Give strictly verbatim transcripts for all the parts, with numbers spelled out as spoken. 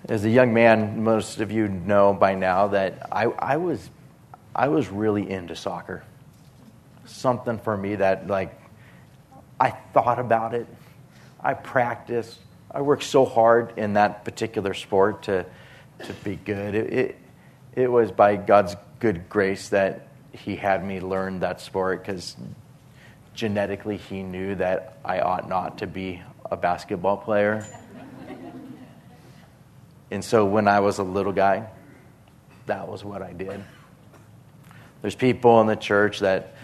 As a young man, most of you know by now that I, I was I was really into soccer. Something for me that, like, I thought about it. I practiced. I worked so hard in that particular sport to to be good. It, it, it was by God's good grace that he had me learn that sport, because genetically he knew that I ought not to be a basketball player. And so when I was a little guy, that was what I did. There's people in the church that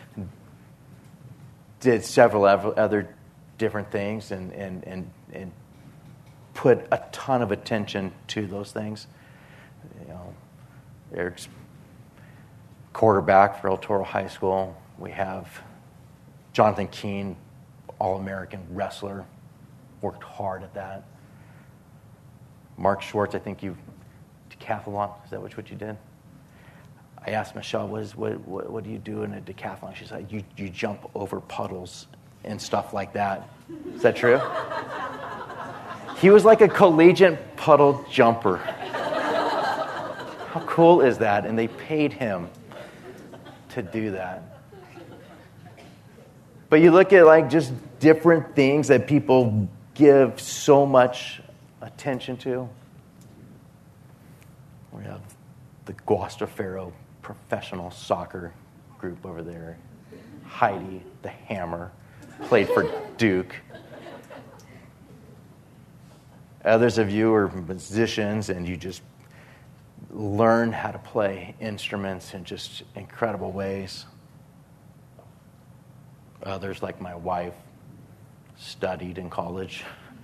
did several other different things and, and, and, and put a ton of attention to those things. You know, Eric's quarterback for El Toro High School. We have Jonathan Keene, All-American wrestler, worked hard at that. Mark Schwartz, I think you decathlon. Is that what you did? I asked Michelle, what, is, what, what, what do you do in a decathlon? She's like, you, you jump over puddles and stuff like that. Is that true? He was like a collegiate puddle jumper. How cool is that? And they paid him to do that. But you look at, like, just different things that people give so much attention to. We have the Gloucester Pharaoh professional soccer group over there. Heidi, the Hammer, played for Duke. Others of you are musicians and you just learn how to play instruments in just incredible ways. Others, like my wife, studied in college.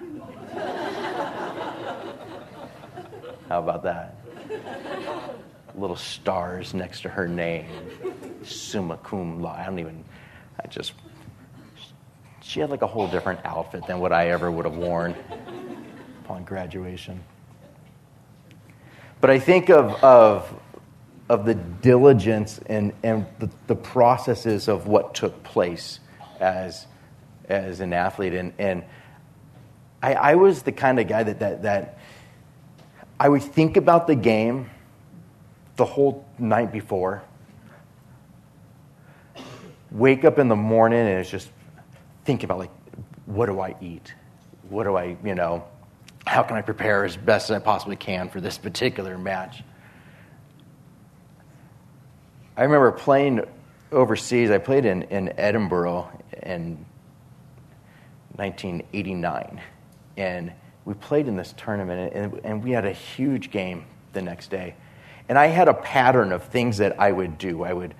How about that? Little stars next to her name. Summa cum laude. I don't even, I just, she had like a whole different outfit than what I ever would have worn upon graduation. But I think of of, of the diligence and, and the, the processes of what took place as as an athlete. And, and I, I was the kind of guy that, that that I would think about the game the whole night before, wake up in the morning, and it's just thinking about, like, what do I eat? What do I, you know, how can I prepare as best as I possibly can for this particular match? I remember playing overseas. I played in, in Edinburgh in nineteen eighty-nine, and we played in this tournament, and, and we had a huge game the next day. And I had a pattern of things that I would do. I would,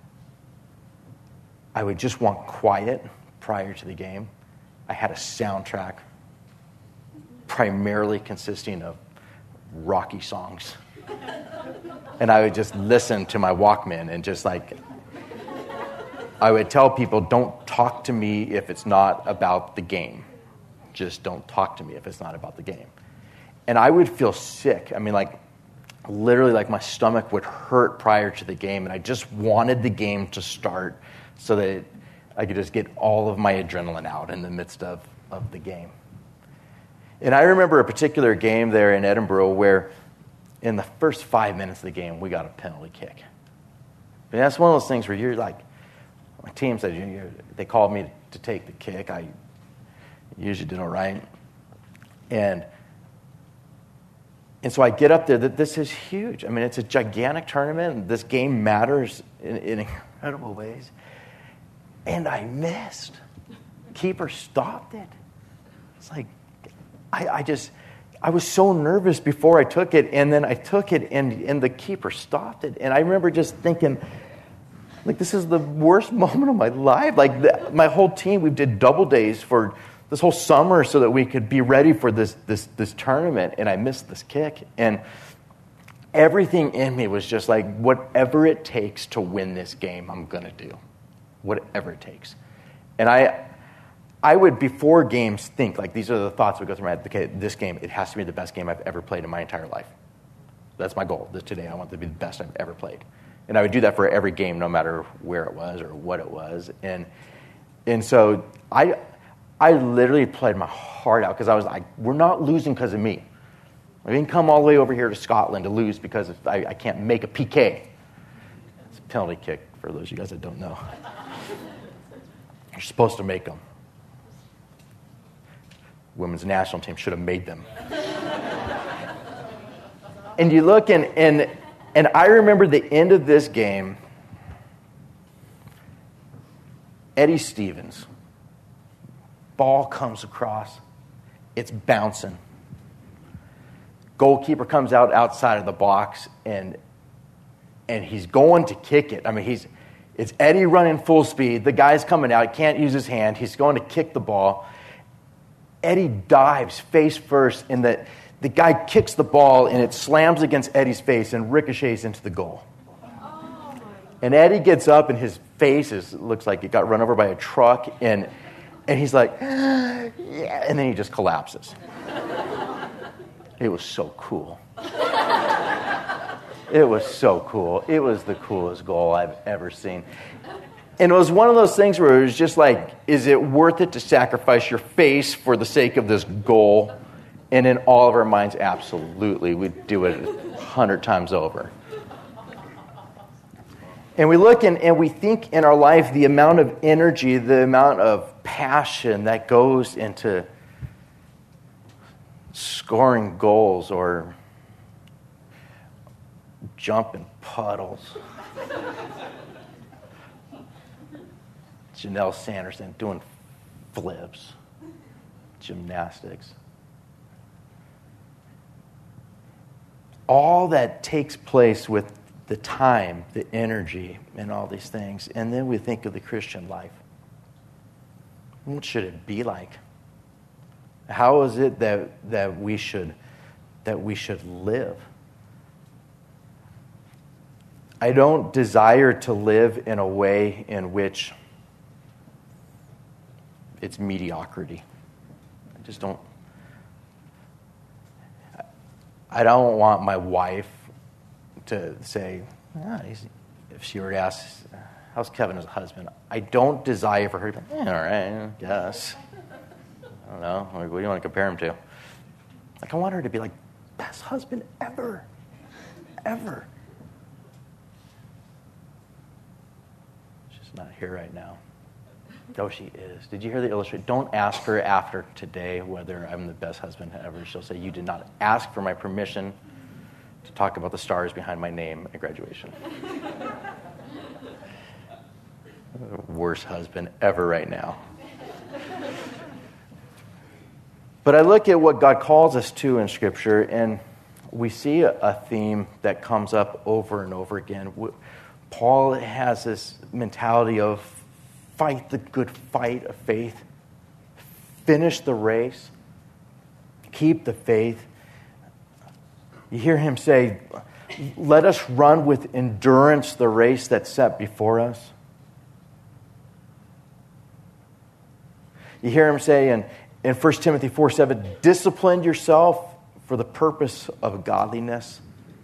I would just want quiet prior to the game. I had a soundtrack primarily consisting of Rocky songs. And I would just listen to my Walkman and just like, I would tell people, don't talk to me if it's not about the game. Just don't talk to me if it's not about the game. And I would feel sick. I mean, like, literally, like, my stomach would hurt prior to the game, and I just wanted the game to start so that I could just get all of my adrenaline out in the midst of, of the game. And I remember a particular game there in Edinburgh where in the first five minutes of the game, we got a penalty kick. And that's one of those things where you're like, my team said, you, you, they called me to take the kick. I usually did all right. And And so I get up there, that this is huge. I mean, it's a gigantic tournament. This game matters in, in incredible ways. And I missed. Keeper stopped it. It's like, I, I just, I was so nervous before I took it, and then I took it, and, and the keeper stopped it. And I remember just thinking, like, this is the worst moment of my life. Like, the, my whole team, we did double days for this whole summer so that we could be ready for this this this tournament, and I missed this kick. And everything in me was just like, whatever it takes to win this game, I'm going to do. Whatever it takes. And I I would, before games, think, like, these are the thoughts that would go through my head. Okay, this game, it has to be the best game I've ever played in my entire life. That's my goal. This, today, I want it to be the best I've ever played. And I would do that for every game, no matter where it was or what it was. And and so I... I literally played my heart out because I was like, we're not losing because of me. I didn't come all the way over here to Scotland to lose because I, I can't make a P K. It's a penalty kick for those of you guys that don't know. You're supposed to make them. Women's national team should have made them. And you look, and, and, and I remember the end of this game, Eddie Stevens, ball comes across, it's bouncing. Goalkeeper comes out outside of the box, and and he's going to kick it. I mean, he's it's Eddie running full speed. The guy's coming out, can't use his hand. He's going to kick the ball. Eddie dives face first, and the, the guy kicks the ball, and it slams against Eddie's face and ricochets into the goal. And Eddie gets up, and his face is, looks like it got run over by a truck, and and he's like, yeah, and then he just collapses. It was so cool. It was so cool. It was the coolest goal I've ever seen. And it was one of those things where it was just like, is it worth it to sacrifice your face for the sake of this goal? And in all of our minds, absolutely. We'd do it a hundred times over. And we look and, and we think in our life the amount of energy, the amount of passion that goes into scoring goals or jumping puddles. Janelle Sanderson doing flips, gymnastics. All that takes place with the time, the energy, and all these things. And then we think of the Christian life. What should it be like? How is it that that we should that we should live? I don't desire to live in a way in which it's mediocrity. I just don't. I don't want my wife to say, ah, he's, if she were to ask, how's Kevin as a husband? I don't desire for her to be, eh, all right, I guess. I don't know. Like, what do you want to compare him to? Like, I want her to be like, best husband ever. Ever. She's not here right now. Oh, she is. Did you hear the illustration? Don't ask her after today whether I'm the best husband ever. She'll say, you did not ask for my permission to talk about the stars behind my name at graduation. Worst husband ever right now. But I look at what God calls us to in Scripture, and we see a theme that comes up over and over again. Paul has this mentality of fight the good fight of faith, finish the race, keep the faith. You hear him say, let us run with endurance the race that's set before us. You hear him say in, in First Timothy four seven, discipline yourself for the purpose of godliness.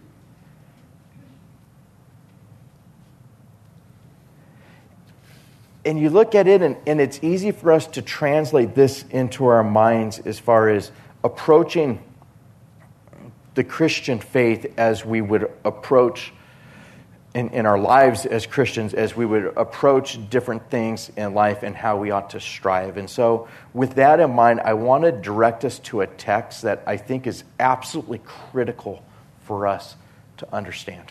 And you look at it, and, and it's easy for us to translate this into our minds as far as approaching the Christian faith as we would approach in, in our lives as Christians, as we would approach different things in life and how we ought to strive. And so with that in mind, I want to direct us to a text that I think is absolutely critical for us to understand.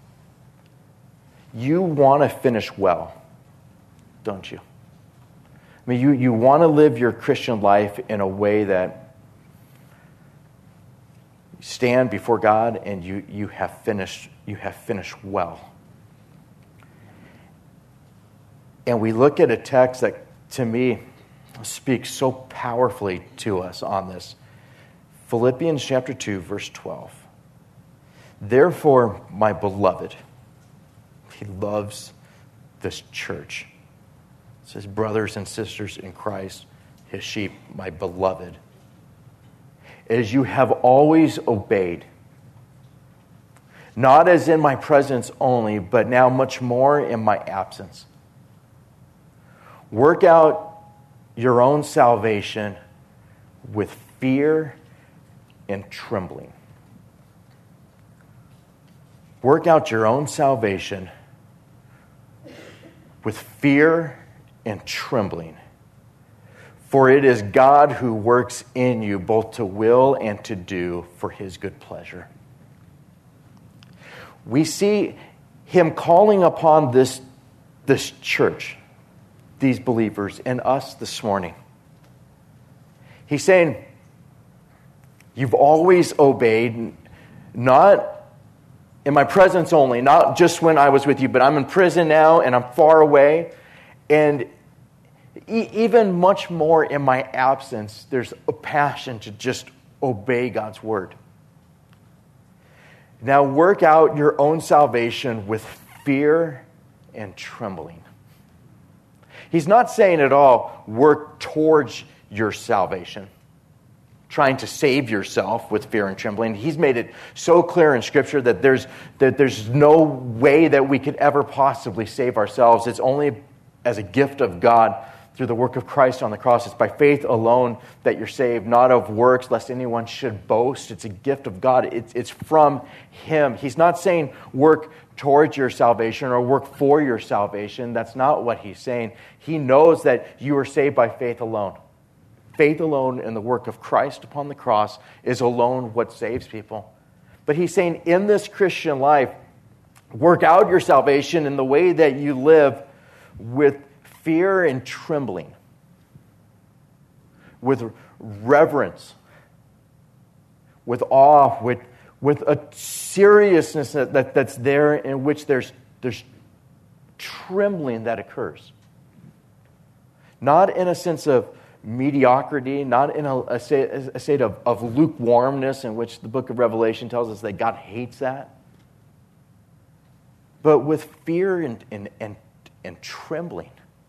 You want to finish well, don't you? I mean, you, you want to live your Christian life in a way that you stand before God and you, you have finished you have finished well. And we look at a text that, to me, speaks so powerfully to us on this. Philippians chapter two, verse twelve. Therefore, my beloved, he loves this church. It says, brothers and sisters in Christ, his sheep, my beloved. As you have always obeyed, not as in my presence only, but now much more in my absence. Work out your own salvation with fear and trembling. Work out your own salvation with fear and trembling. For it is God who works in you both to will and to do for his good pleasure. We see him calling upon this, this church, these believers, and us this morning. He's saying, you've always obeyed, not in my presence only, not just when I was with you, but I'm in prison now and I'm far away. And e- even much more in my absence, there's a passion to just obey God's word. Now work out your own salvation with fear and trembling. He's not saying at all, work towards your salvation, trying to save yourself with fear and trembling. He's made it so clear in Scripture that there's that there's no way that we could ever possibly save ourselves. It's only as a gift of God through the work of Christ on the cross. It's by faith alone that you're saved, not of works, lest anyone should boast. It's a gift of God. It's, it's from him. He's not saying work towards your salvation or work for your salvation. That's not what he's saying. He knows that you are saved by faith alone. Faith alone in the work of Christ upon the cross is alone what saves people. But he's saying in this Christian life, work out your salvation in the way that you live with fear and trembling, with reverence, with awe, with, with a seriousness that, that, that's there in which there's, there's trembling that occurs. Not in a sense of mediocrity, not in a, a state, a state of, of lukewarmness in which the book of Revelation tells us that God hates that, but with fear and, and, and, and trembling.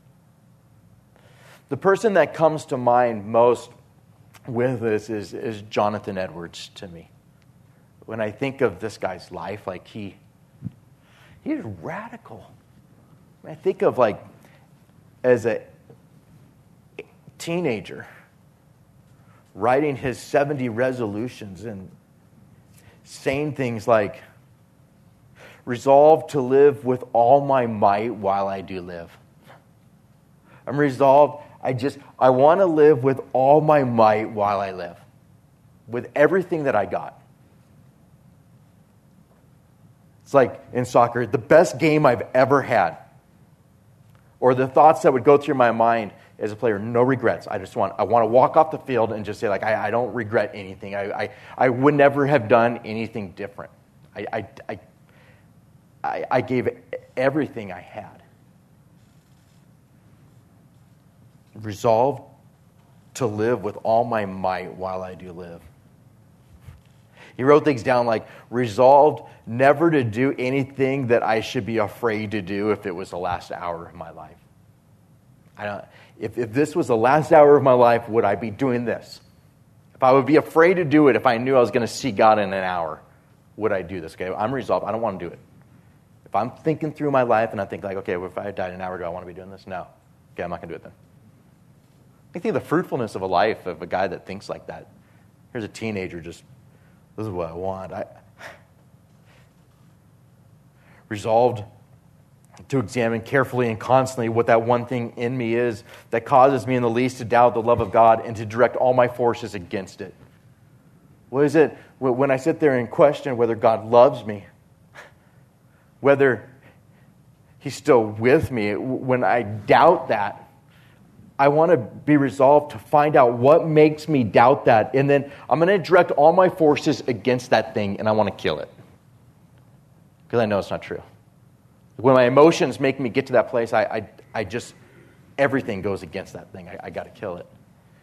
The person that comes to mind most with this is, is Jonathan Edwards to me. When I think of this guy's life, like he, he's radical. I think of like as a teenager writing his seventy resolutions and saying things like, resolved to live with all my might while I do live. I'm resolved, I just, I want to live with all my might while I live. With everything that I got. It's like in soccer, the best game I've ever had. Or the thoughts that would go through my mind as a player, no regrets. I just want, I want to walk off the field and just say, like, I, I don't regret anything. I, I, I would never have done anything different. I, I, I, I, I gave everything I had. Resolved to live with all my might while I do live. He wrote things down like, resolved never to do anything that I should be afraid to do if it was the last hour of my life. I don't, if, if this was the last hour of my life, would I be doing this? If I would be afraid to do it if I knew I was going to see God in an hour, would I do this? Okay, I'm resolved. I don't want to do it. If I'm thinking through my life and I think like, okay, well, if I died an hour ago, I want to be doing this? No. Okay, I'm not going to do it then. I think the fruitfulness of a life of a guy that thinks like that. Here's a teenager just, this is what I want. I resolved to examine carefully and constantly what that one thing in me is that causes me in the least to doubt the love of God and to direct all my forces against it. What is it when I sit there and question whether God loves me, whether he's still with me, when I doubt that, I want to be resolved to find out what makes me doubt that. And then I'm going to direct all my forces against that thing and I want to kill it. Because I know it's not true. When my emotions make me get to that place, I I, I just, everything goes against that thing. I, I got to kill it.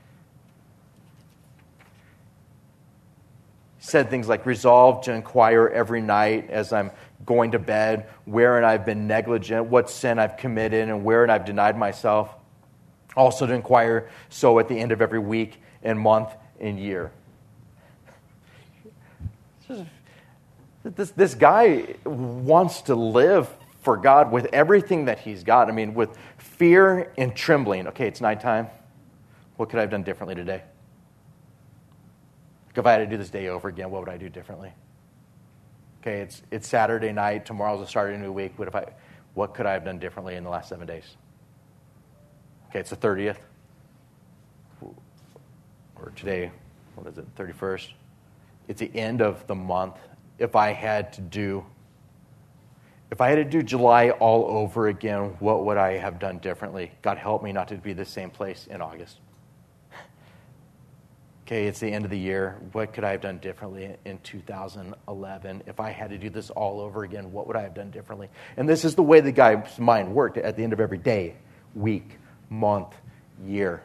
He said things like, resolve to inquire every night as I'm going to bed, wherein I've been negligent, what sin I've committed, and wherein I've denied myself. Also to inquire so at the end of every week and month and year. This, this guy wants to live for God with everything that he's got. I mean, with fear and trembling. Okay, it's nighttime. What could I have done differently today? If I had to do this day over again, what would I do differently? Okay, it's it's Saturday night. Tomorrow's the start of a new week. What if I? What could I have done differently in the last seven days? Okay, it's the thirtieth. Or today, what is it, thirty-first? It's the end of the month. If I had to do, if I had to do July all over again, what would I have done differently? God help me not to be the same place in August. Okay, it's the end of the year. What could I have done differently in two thousand eleven? If I had to do this all over again, what would I have done differently? And this is the way the guy's mind worked at the end of every day, week, month, year.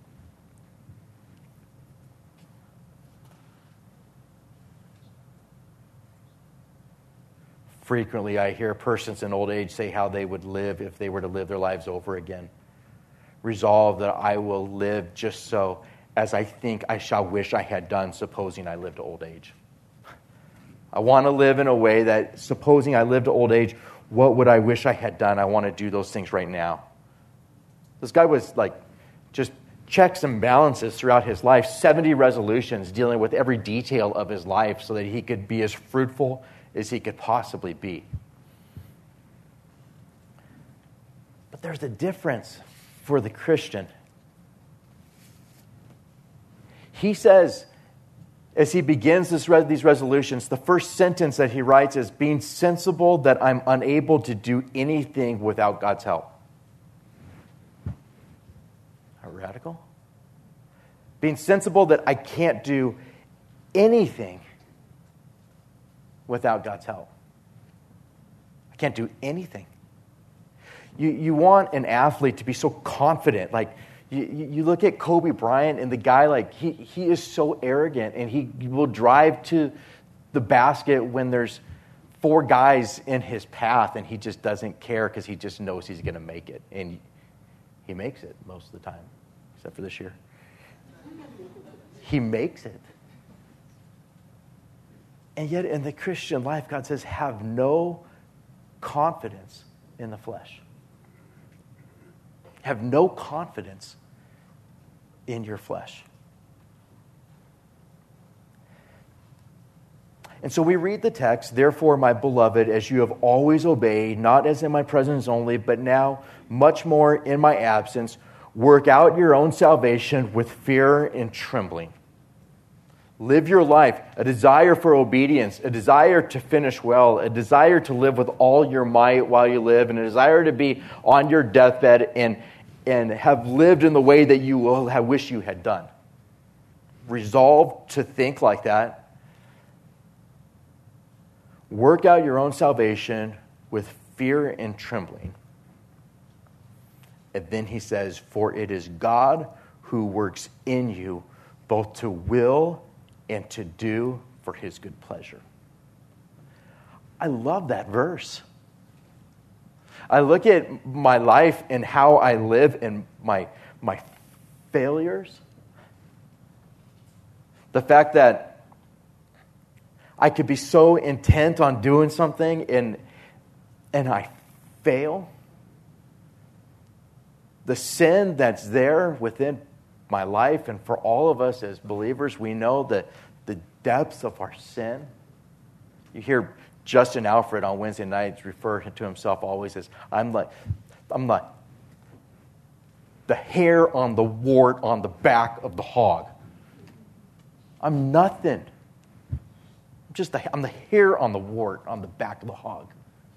Frequently, I hear persons in old age say how they would live if they were to live their lives over again. Resolve that I will live just so as I think I shall wish I had done, supposing I lived to old age. I want to live in a way that, supposing I lived to old age, what would I wish I had done? I want to do those things right now. This guy was like just checks and balances throughout his life, seventy resolutions dealing with every detail of his life so that he could be as fruitful as he could possibly be. But there's a difference for the Christian. He says, as he begins this, these resolutions, the first sentence that he writes is, being sensible that I'm unable to do anything without God's help. How radical? Being sensible that I can't do anything without God's help. I can't do anything. You, you want an athlete to be so confident. Like, you, you look at Kobe Bryant, and the guy, like, he, he is so arrogant, and he will drive to the basket when there's four guys in his path, and he just doesn't care because he just knows he's going to make it. And he makes it most of the time, except for this year. He makes it. And yet in the Christian life, God says, have no confidence in the flesh. Have no confidence in your flesh. And so we read the text, therefore, my beloved, as you have always obeyed, not as in my presence only, but now much more in my absence, work out your own salvation with fear and trembling. Live your life, a desire for obedience, a desire to finish well, a desire to live with all your might while you live, and a desire to be on your deathbed and, and have lived in the way that you will have wished you had done. Resolve to think like that. Work out your own salvation with fear and trembling. And then he says, for it is God who works in you both to will and to do for his good pleasure. I love that verse. I look at my life and how I live and my, my failures. The fact that I could be so intent on doing something and, and I fail. The sin that's there within my life, and for all of us as believers, we know that the depths of our sin. You hear Justin Alfred on Wednesday nights refer to himself always as, I'm like, I'm like the hair on the wart on the back of the hog. I'm nothing. I'm just the, I'm the hair on the wart on the back of the hog.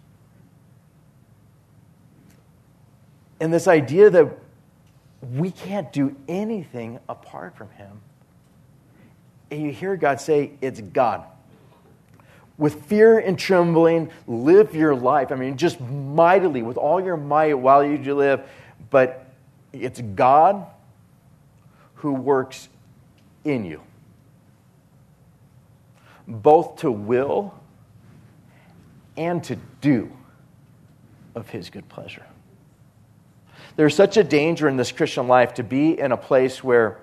And this idea that we can't do anything apart from him. And you hear God say, it's God. With fear and trembling, live your life. I mean, just mightily, with all your might while you do live. But it's God who works in you, both to will and to do of his good pleasure. There's such a danger in this Christian life to be in a place where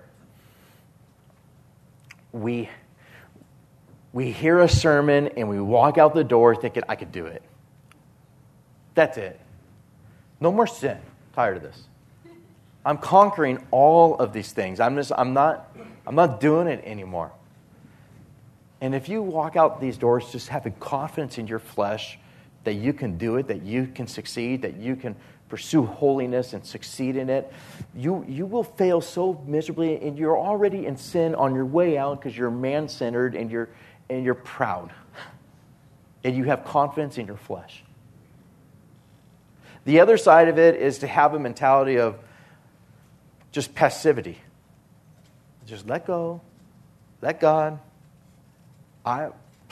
we, we hear a sermon and we walk out the door thinking, I could do it. That's it. No more sin. I'm tired of this. I'm conquering all of these things. I'm just, I'm not, I'm not doing it anymore. And if you walk out these doors just having confidence in your flesh that you can do it, that you can succeed, that you can pursue holiness and succeed in it, you, you will fail so miserably, and you're already in sin on your way out because you're man-centered and you're, and you're proud. And you have confidence in your flesh. The other side of it is to have a mentality of just passivity. Just let go. Let God. I,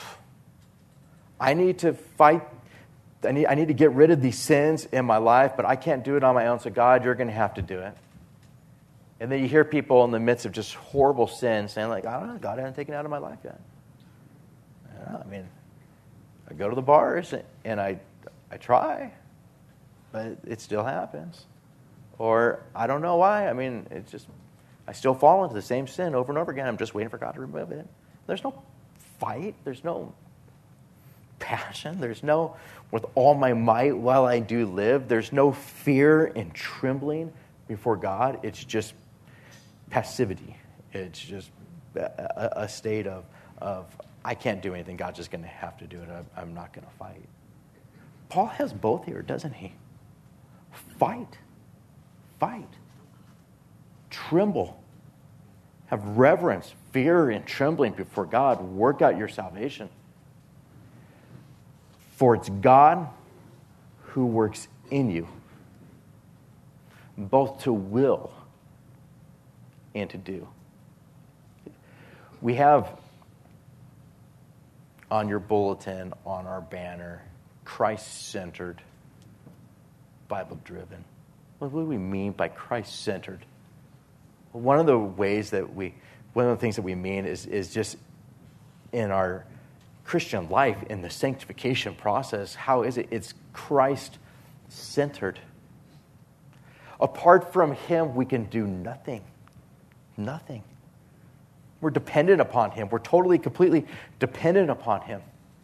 I need to fight. I need, I need to get rid of these sins in my life, but I can't do it on my own, so God, you're going to have to do it. And then you hear people in the midst of just horrible sin saying, like, I don't know, God hasn't taken it out of my life yet. I don't know, I mean, I go to the bars and I, I try, but it still happens. Or I don't know why. I mean, it's just, I still fall into the same sin over and over again. I'm just waiting for God to remove it. There's no fight. There's no passion. There's no, with all my might while I do live, there's no fear and trembling before God. It's just passivity. It's just a, a state of, of, I can't do anything. God's just going to have to do it. I, I'm not going to fight. Paul has both here, doesn't he? Fight. Fight. Tremble. Have reverence, fear, and trembling before God. Work out your salvation. For it's God who works in you, both to will and to do. We have on your bulletin, on our banner, Christ-centered, Bible-driven. What do we mean by Christ-centered? Well, one of the ways that we, one of the things that we mean is, is just in our Christian life, in the sanctification process, how is it? It's Christ-centered. Apart from Him, we can do nothing. Nothing. We're dependent upon Him. We're totally, completely dependent upon Him.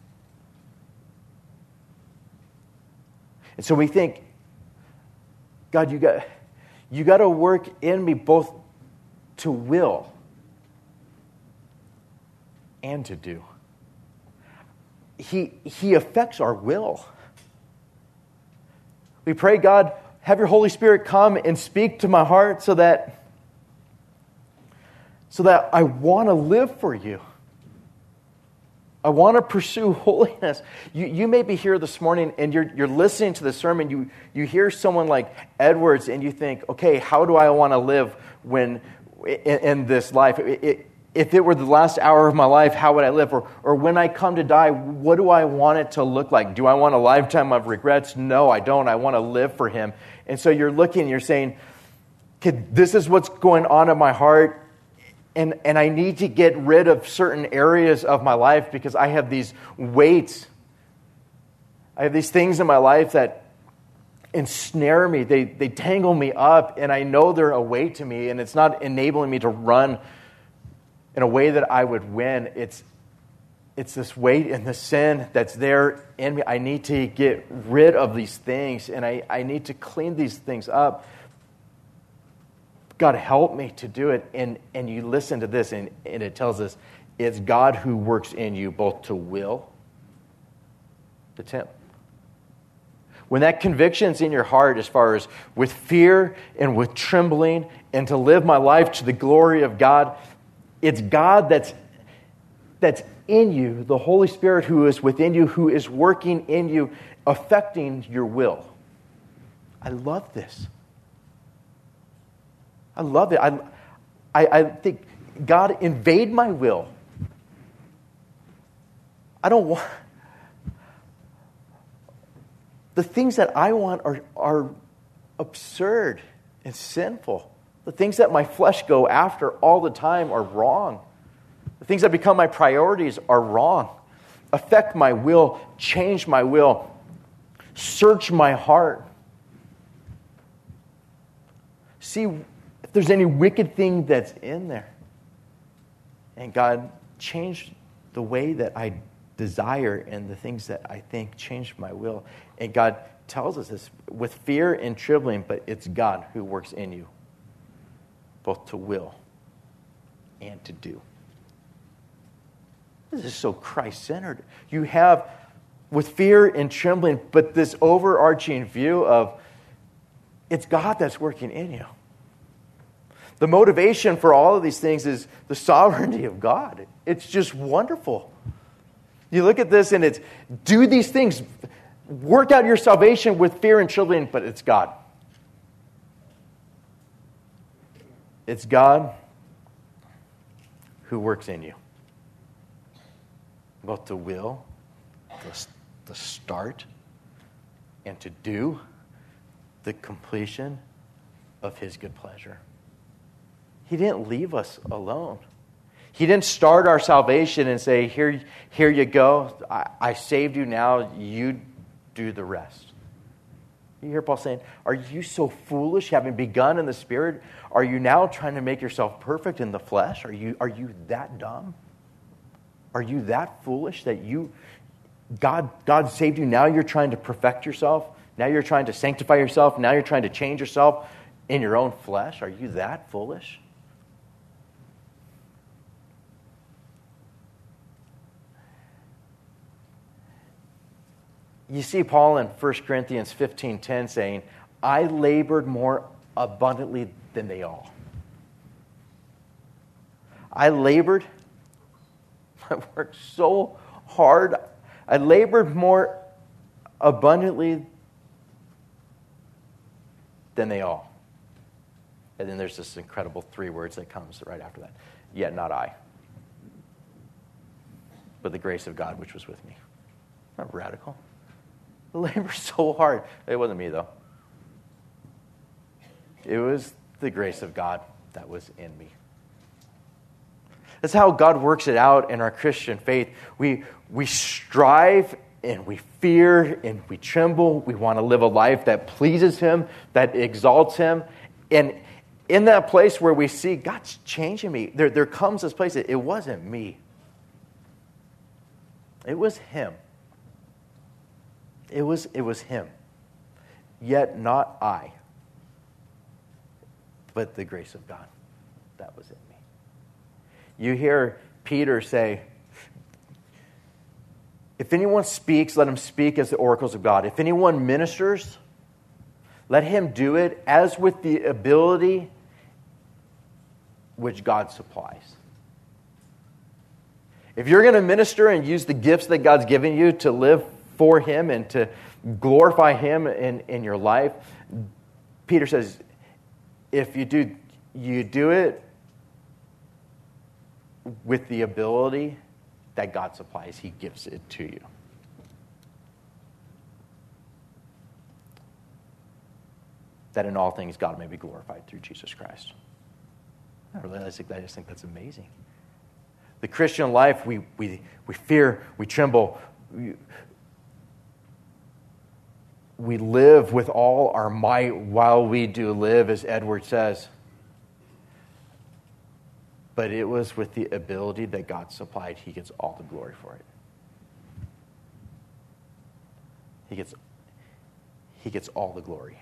And so we think, God, you got, you got to work in me both to will and to do. He, he affects our will. We pray, God, have your Holy Spirit come and speak to my heart so that, so that I want to live for you. I want to pursue holiness. You, you may be here this morning and you're, you're listening to the sermon. You, you hear someone like Edwards and you think, okay, how do I want to live when in, in this life? It, it, if it were the last hour of my life, how would I live? Or, or when I come to die, what do I want it to look like? Do I want a lifetime of regrets? No, I don't. I want to live for Him. And so you're looking, you're saying, okay, this is what's going on in my heart. And, and I need to get rid of certain areas of my life because I have these weights. I have these things in my life that ensnare me. They, they tangle me up, and I know they're a weight to me, and it's not enabling me to run in a way that I would win. It's, it's this weight and the sin that's there in me. I need to get rid of these things, and I, I need to clean these things up. God, help me to do it. And, and you listen to this, and, and it tells us it's God who works in you both to will, to tempt. When that conviction's in your heart as far as with fear and with trembling and to live my life to the glory of God, it's God that's, that's in you, the Holy Spirit who is within you, who is working in you, affecting your will. I love this. I love it. I, I, I think, God, invade my will. I don't want... The things that I want are, are absurd and sinful. The things that my flesh go after all the time are wrong. The things that become my priorities are wrong. Affect my will, change my will, search my heart. See if there's any wicked thing that's in there. And God, change the way that I desire and the things that I think, change my will. And God tells us this with fear and trembling, but it's God who works in you, both to will and to do. This is so Christ-centered. You have, with fear and trembling, but this overarching view of it's God that's working in you. The motivation for all of these things is the sovereignty of God. It's just wonderful. You look at this and it's, do these things, work out your salvation with fear and trembling, but it's God. It's God who works in you. Both to will, the, the start, and to do the completion of His good pleasure. He didn't leave us alone. He didn't start our salvation and say, here, here you go. I, I saved you now. You do the rest. You hear Paul saying, are you so foolish, having begun in the Spirit? Are you now trying to make yourself perfect in the flesh? Are you, are you that dumb? Are you that foolish that you, God, God saved you, now you're trying to perfect yourself? Now you're trying to sanctify yourself? Now you're trying to change yourself in your own flesh? Are you that foolish? You see Paul in First Corinthians fifteen ten saying, I labored more abundantly than they all. I labored. I worked so hard. I labored more abundantly than they all. And then there's this incredible three words that comes right after that. Yet not I, but the grace of God which was with me. Not radical. I labored so hard. It wasn't me, though. It was the grace of God that was in me. That's how God works it out in our Christian faith. We, we strive and we fear and we tremble. We want to live a life that pleases Him, that exalts Him. And in that place where we see God's changing me, there, there comes this place that it wasn't me. It was Him. It was, it was Him. Yet not I, but the grace of God that was in me. You hear Peter say, if anyone speaks, let him speak as the oracles of God. If anyone ministers, let him do it as with the ability which God supplies. If you're going to minister and use the gifts that God's given you to live for Him and to glorify Him in, in your life, Peter says, if you do, you do it with the ability that God supplies. He gives it to you. That in all things God may be glorified through Jesus Christ. I really I just think that's amazing. The Christian life, we we we fear, we tremble, we, we live with all our might while we do live, as Edward says. But it was with the ability that God supplied. He gets all the glory for it. He gets, he gets all the glory.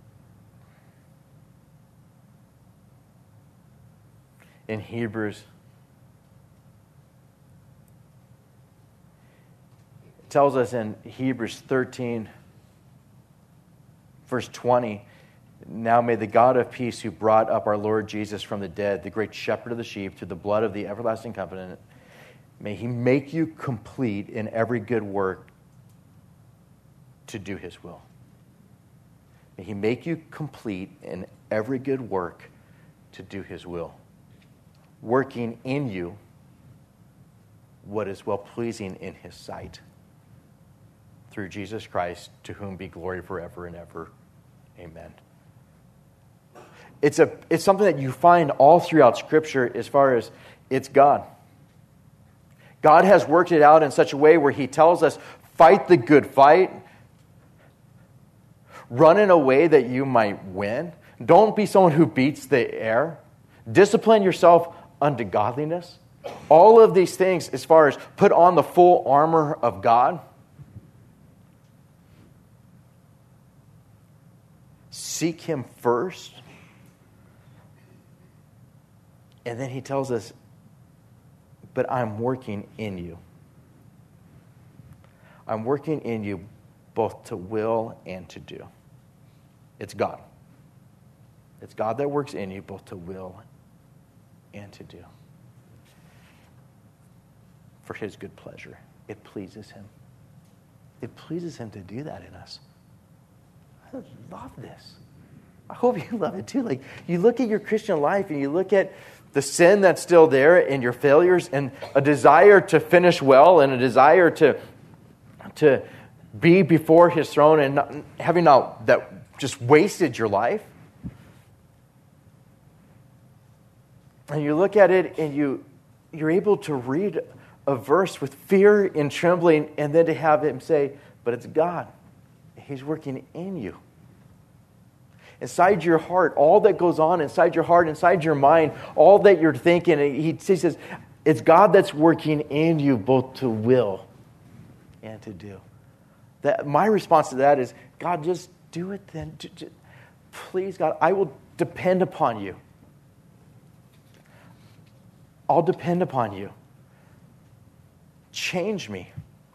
In Hebrews, it tells us in Hebrews thirteen, verse twenty, now may the God of peace, who brought up our Lord Jesus from the dead, the great shepherd of the sheep, through the blood of the everlasting covenant, may He make you complete in every good work to do His will. May He make you complete in every good work to do His will, working in you what is well-pleasing in His sight, through Jesus Christ, to whom be glory forever and ever. Amen. It's a it's something that you find all throughout Scripture as far as it's God. God has worked it out in such a way where He tells us, fight the good fight. Run in a way that you might win. Don't be someone who beats the air. Discipline yourself unto godliness. All of these things as far as put on the full armor of God. Seek Him first. And then He tells us, but I'm working in you. I'm working in you both to will and to do. It's God. It's God that works in you both to will and to do. For his good pleasure. It pleases him. It pleases him to do that in us. I love this. I hope you love it too. Like, you look at your Christian life and you look at the sin that's still there and your failures and a desire to finish well and a desire to, to be before his throne and not, having not that just wasted your life. And you look at it and you, you're able to read a verse with fear and trembling, and then to have him say, but it's God. He's working in you. Inside your heart, all that goes on inside your heart, inside your mind, all that you're thinking, he, he says, it's God that's working in you both to will and to do. That my response to that is, God, just do it then. Please, God, I will depend upon you. I'll depend upon you. Change me.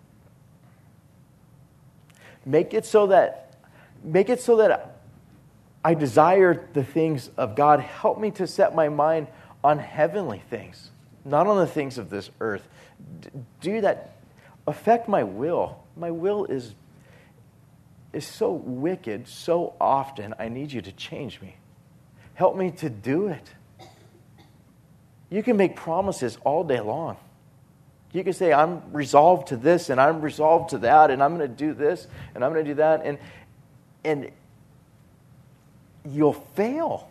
Make it so that, make it so that I desire the things of God. Help me to set my mind on heavenly things, not on the things of this earth. D- do that. Affect my will. My will is, is so wicked so often. I need you to change me. Help me to do it. You can make promises all day long. You can say, I'm resolved to this, and I'm resolved to that, and I'm going to do this, and I'm going to do that, and and you'll fail.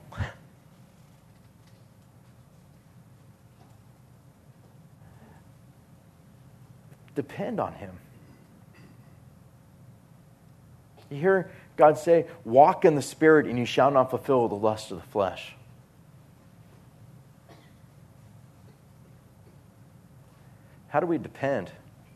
Depend on him. You hear God say, walk in the Spirit, and you shall not fulfill the lust of the flesh. How do we depend?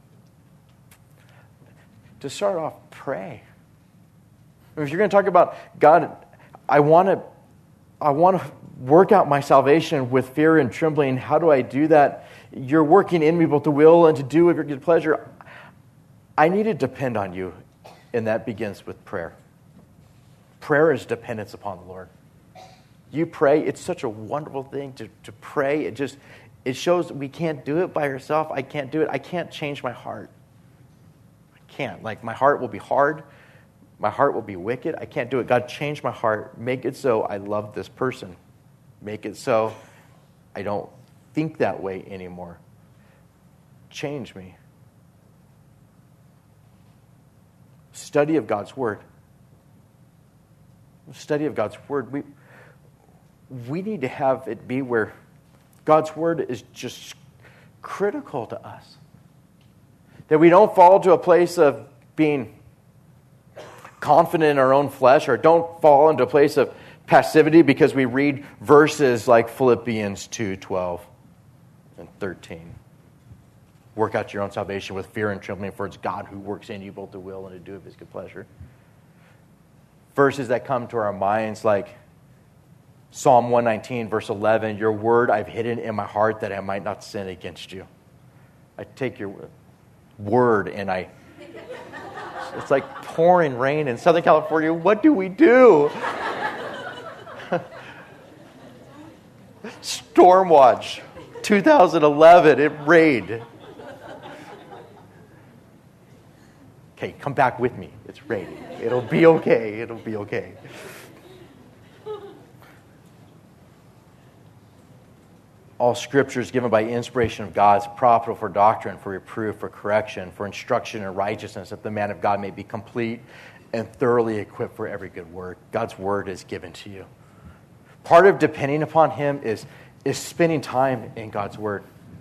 To start off, pray. If you're going to talk about, God, I want to I want to work out my salvation with fear and trembling. How do I do that? You're working in me both to will and to do of your good pleasure. I need to depend on you, and that begins with prayer. Prayer is dependence upon the Lord. You pray. It's such a wonderful thing to, to pray. It just... It shows we can't do it by ourselves. I can't do it. I can't change my heart. I can't. Like, my heart will be hard. My heart will be wicked. I can't do it. God, change my heart. Make it so I love this person. Make it so I don't think that way anymore. Change me. Study of God's Word. Study of God's Word. We, we need to have it be where God's Word is just critical to us. That we don't fall to a place of being confident in our own flesh, or don't fall into a place of passivity because we read verses like Philippians two twelve and thirteen. Work out your own salvation with fear and trembling, for it's God who works in you both to will and to do of his good pleasure. Verses that come to our minds like Psalm one nineteen, verse eleven, your word I've hidden in my heart that I might not sin against you. I take your word and I... It's like pouring rain in Southern California. What do we do? Stormwatch, two thousand eleven, it rained. Okay, come back with me. It's raining. It'll be okay. It'll be okay. All Scripture is given by inspiration of God, is profitable for doctrine, for reproof, for correction, for instruction in righteousness, that the man of God may be complete and thoroughly equipped for every good work. God's Word is given to you. Part of depending upon Him is, is spending time in God's Word.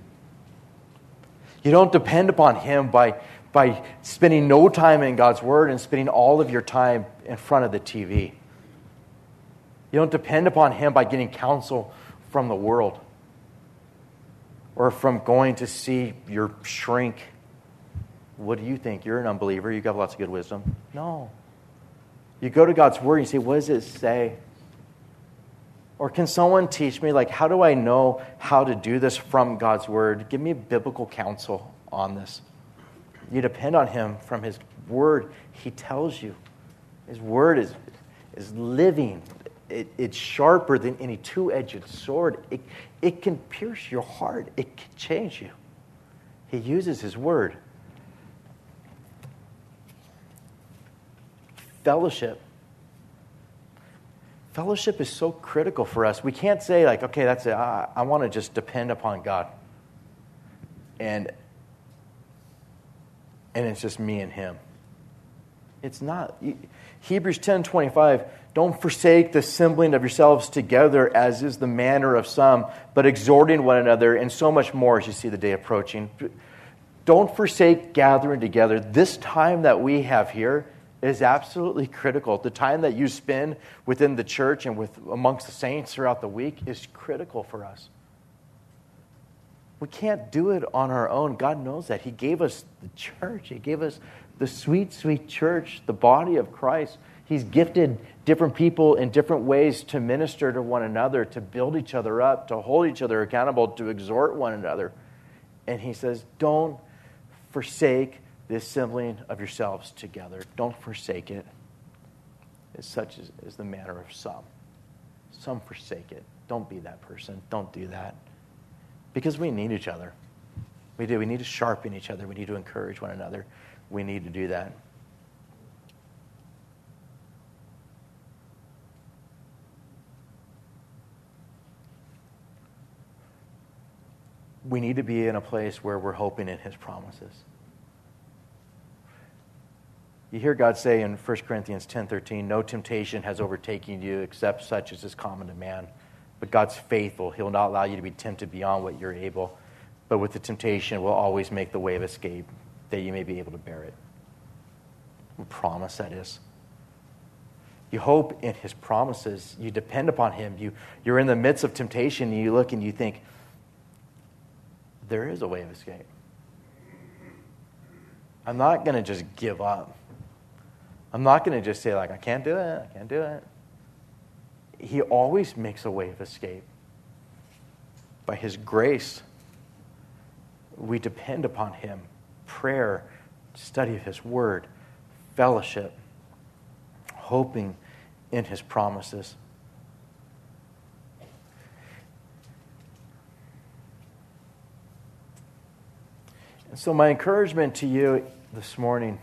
You don't depend upon Him by, by spending no time in God's Word and spending all of your time in front of the T V. You don't depend upon Him by getting counsel from the world, or from going to see your shrink. What do you think? You're an unbeliever. You got lots of good wisdom. No. You go to God's Word and you say, what does it say? Or can someone teach me, like, how do I know how to do this from God's word? Give me biblical counsel on this. You depend on him from his word. He tells you. His word is, is living. It, it's sharper than any two-edged sword. It, it can pierce your heart. It can change you. He uses his word. Fellowship. Fellowship is so critical for us. We can't say, like, okay, that's it. I, I want to just depend upon God. And, and it's just me and him. It's not. Hebrews ten twenty-five, don't forsake the assembling of yourselves together, as is the manner of some, but exhorting one another, and so much more as you see the day approaching. Don't forsake gathering together. This time that we have here is absolutely critical. The time that you spend within the church and with amongst the saints throughout the week is critical for us. We can't do it on our own. God knows that. He gave us the church. He gave us the sweet, sweet church, the body of Christ. He's gifted different people in different ways to minister to one another, to build each other up, to hold each other accountable, to exhort one another. And he says, don't forsake the assembling of yourselves together. Don't forsake it. As such as, as the manner of some. Some forsake it. Don't be that person. Don't do that. Because we need each other. We do. We need to sharpen each other. We need to encourage one another. We need to do that. We need to be in a place where we're hoping in his promises. You hear God say in First Corinthians ten thirteen, no temptation has overtaken you except such as is common to man. But God's faithful. He'll not allow you to be tempted beyond what you're able. But with the temptation, will always make the way of escape that you may be able to bear it. What promise that is. You hope in his promises. You depend upon him. You, you're in the midst of temptation and you look and you think, there is a way of escape. I'm not going to just give up. I'm not going to just say, like, I can't do it, I can't do it. He always makes a way of escape. By his grace, we depend upon him. Prayer, study of his word, fellowship, hoping in his promises. And so my encouragement to you this morning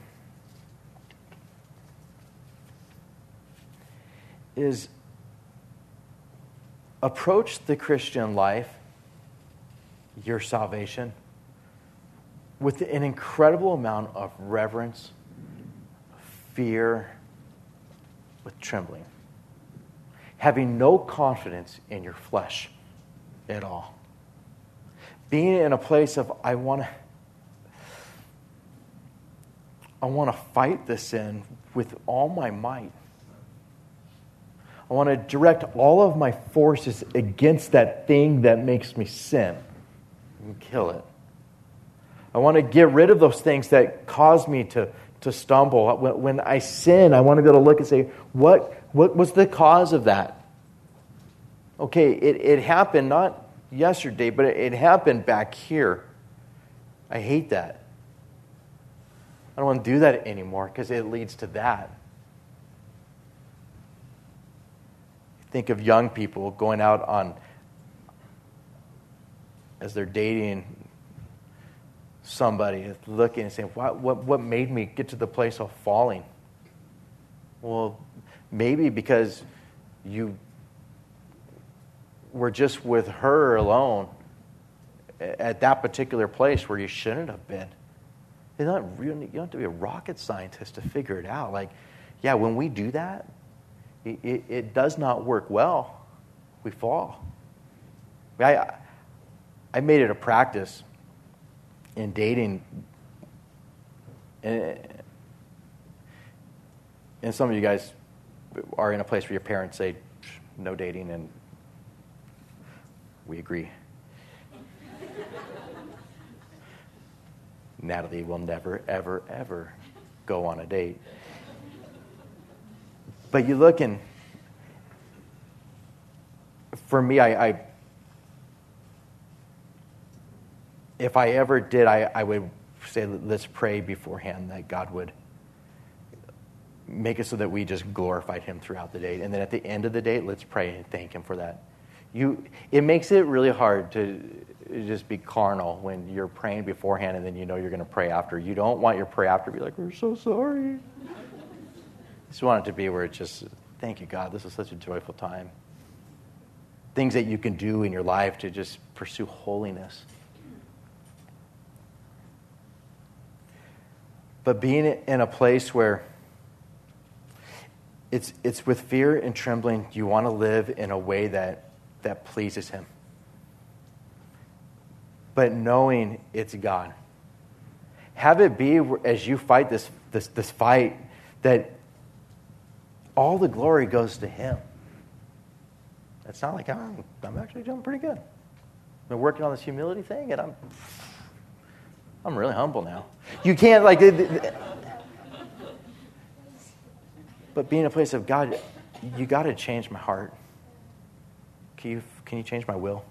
is approach the Christian life, your salvation, with an incredible amount of reverence, fear, with trembling. Having no confidence in your flesh at all. Being in a place of, I want to I want to fight this sin with all my might. I want to direct all of my forces against that thing that makes me sin and kill it. I want to get rid of those things that cause me to, to stumble. When, when I sin, I want to be able to look and say, what, what was the cause of that? Okay, it, it happened not yesterday, but it, it happened back here. I hate that. I don't want to do that anymore because it leads to that. Think of young people going out on, as they're dating somebody, looking and saying, what, what, what made me get to the place of falling? Well, maybe because you were just with her alone at that particular place where you shouldn't have been. It's not really, you don't have to be a rocket scientist to figure it out. Like, yeah, when we do that, it, it, it does not work well. We fall. I, I made it a practice in dating, and, and some of you guys are in a place where your parents say, no dating, and we agree. Natalie will never, ever, ever go on a date. But you look and for me, I, I if I ever did, I, I would say, let's pray beforehand that God would make it so that we just glorified him throughout the day. And then at the end of the day, let's pray and thank him for that. You, it makes it really hard to just be carnal when you're praying beforehand and then you know you're going to pray after. You don't want your prayer after to be like, we're so sorry. You just want it to be where it's just, thank you, God, this is such a joyful time. Things that you can do in your life to just pursue holiness. But being in a place where it's it's with fear and trembling, you want to live in a way that, that pleases him. But knowing it's God. Have it be as you fight this, this, this fight that all the glory goes to him. It's not like I'm, I'm actually doing pretty good. I've been working on this humility thing and I'm I'm really humble now. You can't like... But being in a place of, God, you got to change my heart. Can you, can you change my will?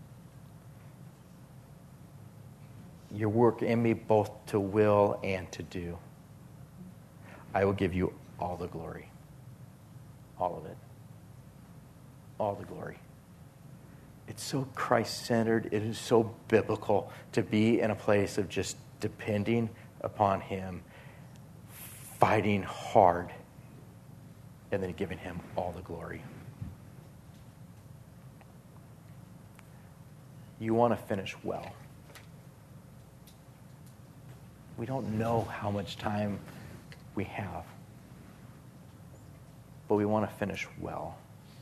Your work in me both to will and to do. I will give you all the glory. All of it. All the glory. It's so Christ-centered. It is so biblical to be in a place of just depending upon him, fighting hard, and then giving him all the glory. You want to finish well. We don't know how much time we have, but we want to finish well.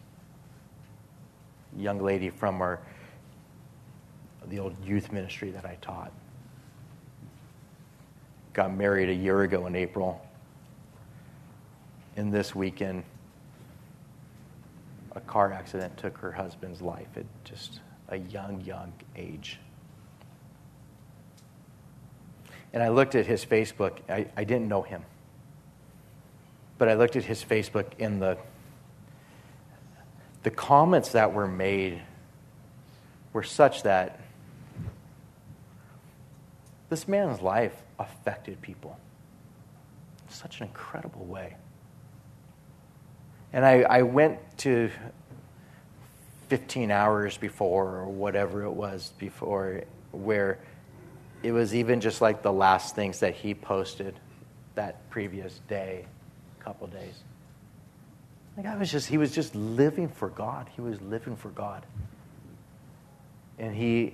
A young lady from our the old youth ministry that I taught got married a year ago in April. And this weekend, a car accident took her husband's life at just a young, young age. And I looked at his Facebook. I, I didn't know him. But I looked at his Facebook, and the, the comments that were made were such that this man's life affected people in such an incredible way. And I, I went to fifteen hours before, or whatever it was before, where it was even just like the last things that he posted that previous day, couple days. Like I was just, he was just living for God. He was living for God. And he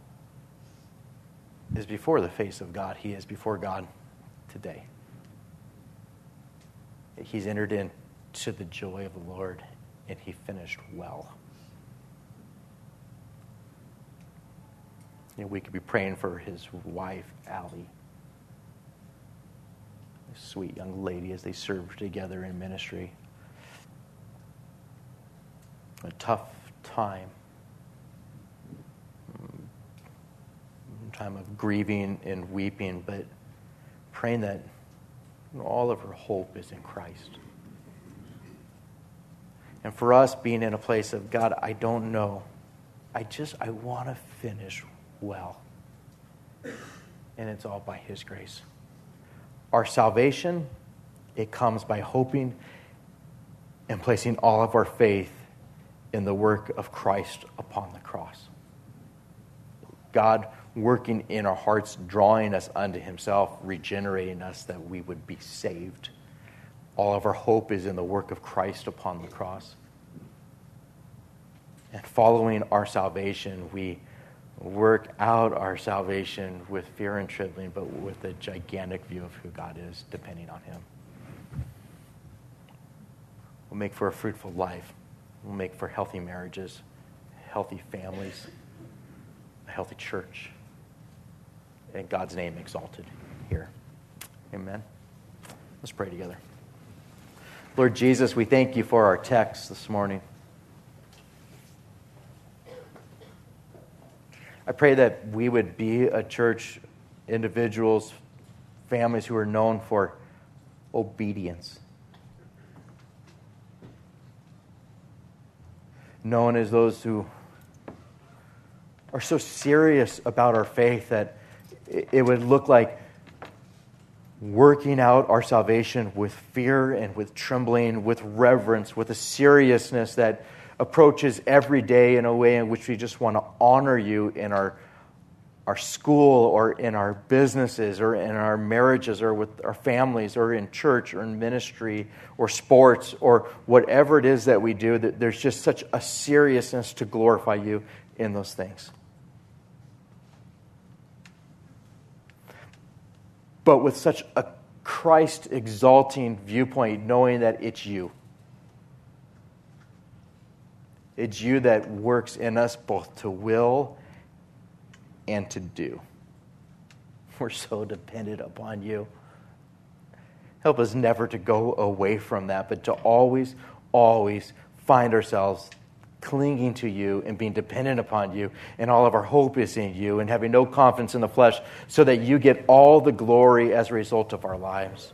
is before the face of God. He is before God today. He's entered into the joy of the Lord, and he finished well. You know, we could be praying for his wife, Allie, a sweet young lady, as they serve together in ministry. A tough time. Time of grieving and weeping, but praying that all of her hope is in Christ. And for us, being in a place of, God, I don't know. I just, I want to finish well. And it's all by his grace. Our salvation, it comes by hoping and placing all of our faith in the work of Christ upon the cross. God working in our hearts, drawing us unto himself, regenerating us that we would be saved. All of our hope is in the work of Christ upon the cross. And following our salvation, we work out our salvation with fear and trembling, but with a gigantic view of who God is, depending on him. We'll make for a fruitful life. We'll make for healthy marriages, healthy families, a healthy church, and God's name exalted here. Amen. Let's pray together. Lord Jesus, we thank you for our text this morning. I pray that we would be a church, individuals, families who are known for obedience. known as those who are so serious about our faith that it would look like working out our salvation with fear and with trembling, with reverence, with a seriousness that approaches every day in a way in which we just want to honor you in our our school or in our businesses or in our marriages or with our families or in church or in ministry or sports or whatever it is that we do, that there's just such a seriousness to glorify you in those things. But with such a Christ-exalting viewpoint, knowing that it's you. It's you that works in us both to will and to do. We're so dependent upon you. Help us never to go away from that, but to always, always find ourselves clinging to you and being dependent upon you, and all of our hope is in you, and having no confidence in the flesh, so that you get all the glory as a result of our lives.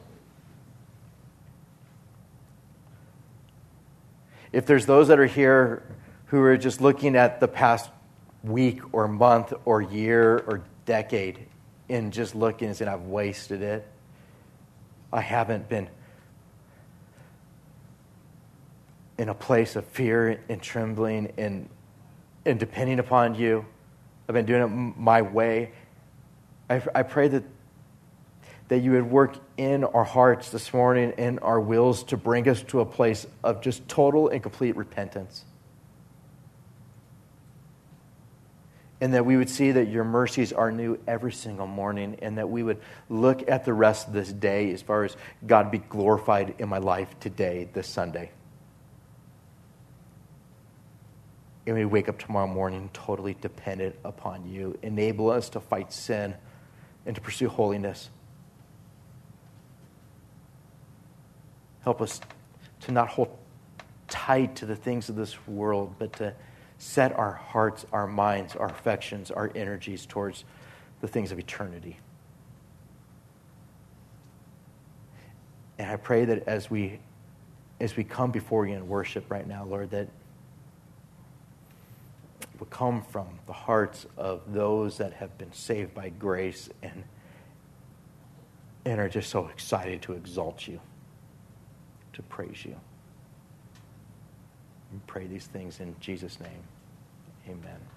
If there's those that are here who are just looking at the past week or month or year or decade and just looking and saying, I've wasted it, I haven't been in a place of fear and trembling and, and depending upon you. I've been doing it my way. I, I pray that that you would work in our hearts this morning, in our wills, to bring us to a place of just total and complete repentance. And that we would see that your mercies are new every single morning, and that we would look at the rest of this day as far as God be glorified in my life today, this Sunday. And we wake up tomorrow morning totally dependent upon you. Enable us to fight sin and to pursue holiness. Help us to not hold tight to the things of this world, but to set our hearts, our minds, our affections, our energies towards the things of eternity. And I pray that as we as we come before you in worship right now, Lord, that it will come from the hearts of those that have been saved by grace and, and are just so excited to exalt you, to praise you. We pray these things in Jesus' name. Amen.